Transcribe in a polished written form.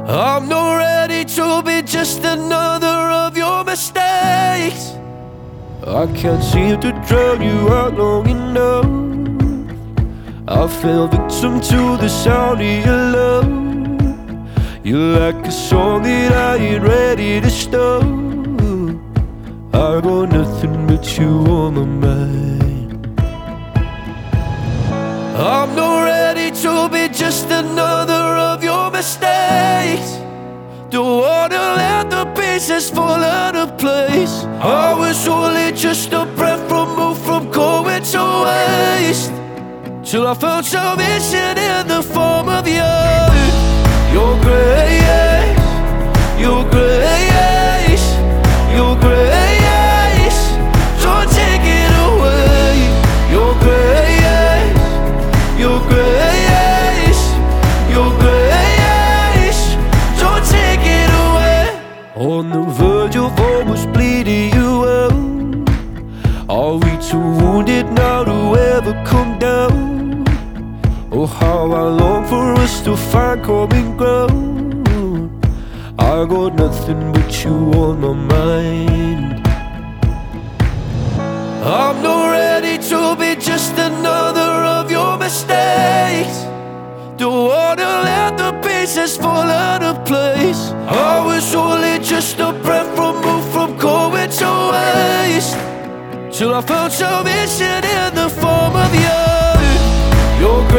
I'm not ready to be just another of your mistakes. I can't seem to drown you out long enough. I fell victim to the sound of your love. You're like a song that I ain't ready to stop. I got nothing but you on my mind. I'm not ready to be just another of your mistakes. Don't wanna let the pieces fall out of place. I was only just a breath removed from going to waste, till I found salvation in the form of your grace, your grace, your grace. Don't take it away. Your grace, your grace, your grace. Don't take it away. On the verge of almost bleeding you out. Are we too wounded now to ever come down? Oh, how I long for us to find common ground. I got nothing but you on my mind. I'm not ready to be just another of your mistakes. Don't wanna let the pieces fall out of place. I was only just a breath removed from going to waste, till I found salvation in the form of your